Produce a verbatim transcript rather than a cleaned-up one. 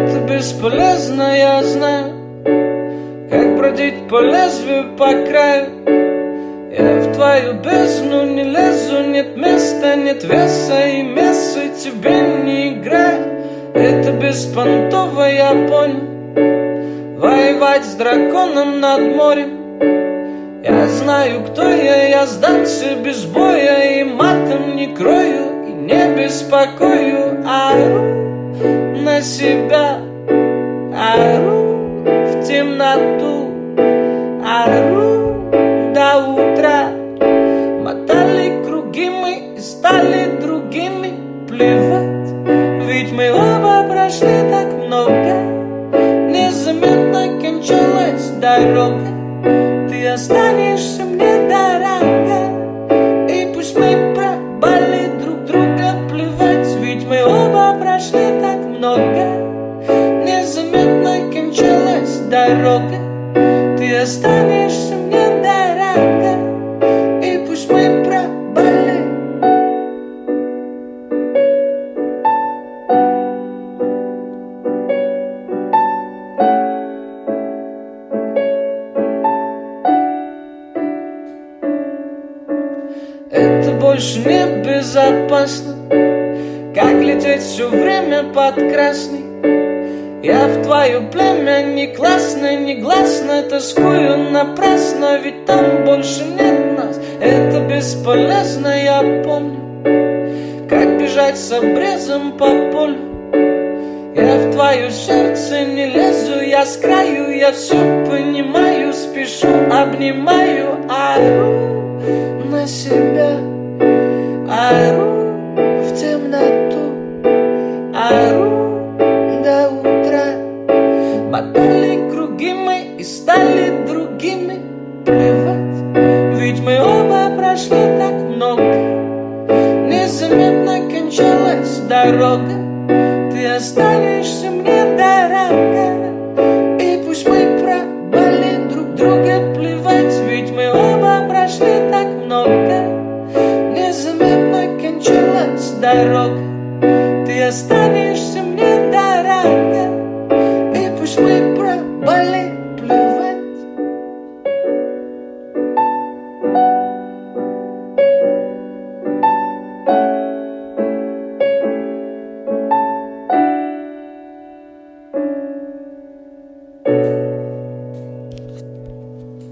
Это бесполезно, я знаю, как бродить по лезвию, по краю. Я в твою бездну не лезу, нет места, нет веса, и место тебе не играет. Это беспонтово, я понял, воевать с драконом над морем. Я знаю, кто я, я сдамся без боя, и матом не крою, и не беспокою. Ору на себя, ору в темноту, ору до утра. Мотали круги мы и стали другими. Плевать, ведь мы оба прошли так много. Незаметно кончалась дорога. Ты останешься мне дорога, и пусть мы пробали друг друга. Плевать, ведь мы оба прошли так много. Незаметно кончалась дорога. Ты останешься мне дорога, и пусть мы пробали. Это больше не безопасно, как лететь все время под красный. Я в твое племя не классно, не гласно, тоскую напрасно, ведь там больше нет нас. Это бесполезно, я помню, как бежать с обрезом по полю. Я в твое сердце не лезу, я с краю, я все понимаю, спешу, обнимаю, ору на себя, ору в темноту, ору до утра. Мотали круги мы и стали другими. Плевать, ведь мы оба прошли так много. Незаметно кончалась дорога. Ты останешься мне дорога, и пусть мы пробали друг друга. Плевать, ведь мы оба прошли так много. Незаметно кончалась дорога. Ты останешься мне дорога, и пусть мы пробали. Плевать. Thank you.